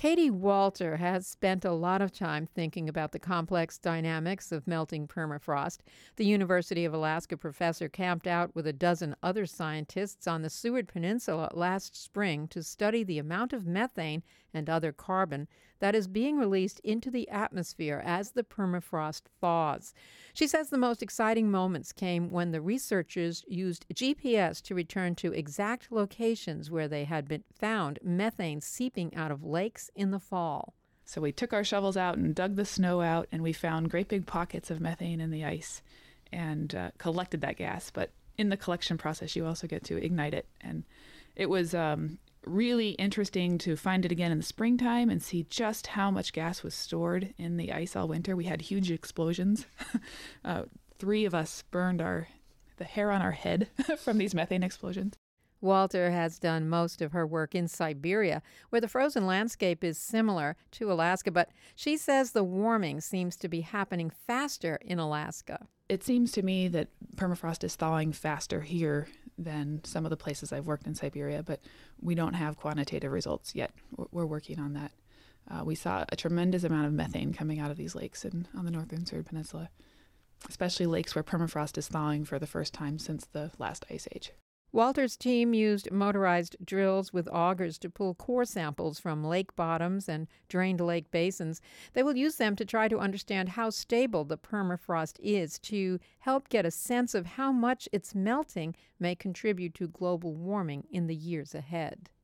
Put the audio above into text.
Katie Walter has spent a lot of time thinking about the complex dynamics of melting permafrost. The University of Alaska professor camped out with a dozen other scientists on the Seward Peninsula last spring to study the amount of methane and other carbon that is being released into the atmosphere as the permafrost thaws. She says the most exciting moments came when the researchers used GPS to return to exact locations where they had been found methane seeping out of lakes in the fall. So we took our shovels out and dug the snow out, and we found great big pockets of methane in the ice and collected that gas. But in the collection process, you also get to ignite it. And it was really interesting to find it again in the springtime and see just how much gas was stored in the ice all winter. We had huge explosions. 3 of us burned the hair on our head from these methane explosions. Walter has done most of her work in Siberia, where the frozen landscape is similar to Alaska, but she says the warming seems to be happening faster in Alaska. It seems to me that permafrost is thawing faster here than some of the places I've worked in Siberia, but we don't have quantitative results yet. We're working on that. We saw a tremendous amount of methane coming out of these lakes on the northern Seward Peninsula, especially lakes where permafrost is thawing for the first time since the last ice age. Walter's team used motorized drills with augers to pull core samples from lake bottoms and drained lake basins. They will use them to try to understand how stable the permafrost is to help get a sense of how much its melting may contribute to global warming in the years ahead.